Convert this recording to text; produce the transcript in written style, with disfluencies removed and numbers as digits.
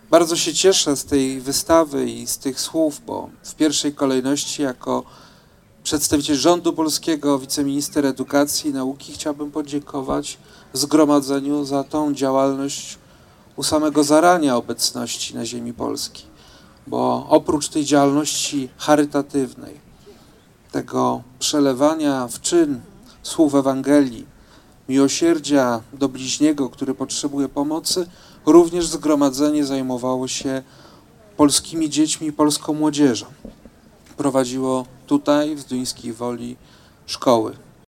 Bardzo się cieszę z tej wystawy i z tych słów, bo w pierwszej kolejności jako przedstawiciel rządu polskiego, wiceminister edukacji i nauki chciałbym podziękować zgromadzeniu za tą działalność u samego zarania obecności na ziemi polskiej. Bo oprócz tej działalności charytatywnej, tego przelewania w czyn słów Ewangelii, miłosierdzia do bliźniego, który potrzebuje pomocy, również zgromadzenie zajmowało się polskimi dziećmi i polską młodzieżą. Prowadziło tutaj, w Zduńskiej Woli, szkoły.